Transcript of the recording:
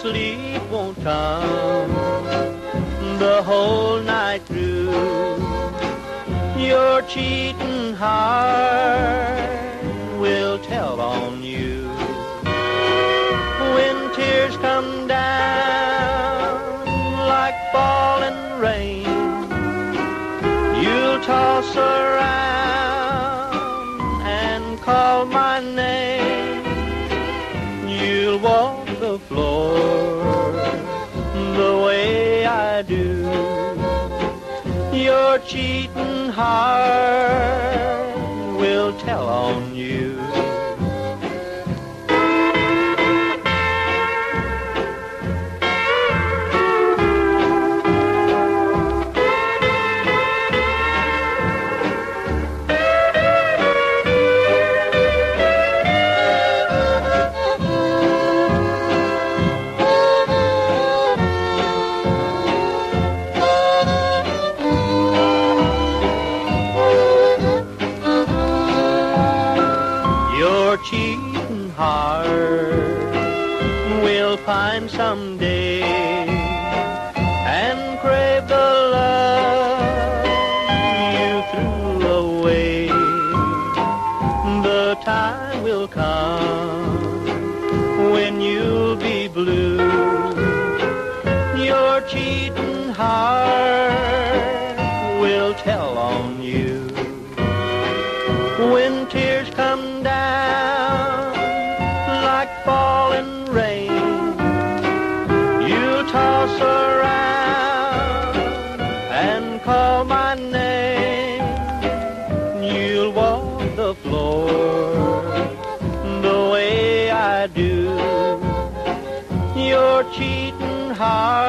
sleep won't come the whole night through. Your cheating heart will tell on you. When tears come down like falling rain, you'll toss around and call my name. You'll walk the floor the way I do. Your cheating heart will tell on you. Cheating heart will find someday and crave the love you threw away. The time will come when you'll be blue. Your cheating heart will tell on you. When tears come down like falling rain, you toss around and call my name. You'll walk the floor the way I do. Your cheating heart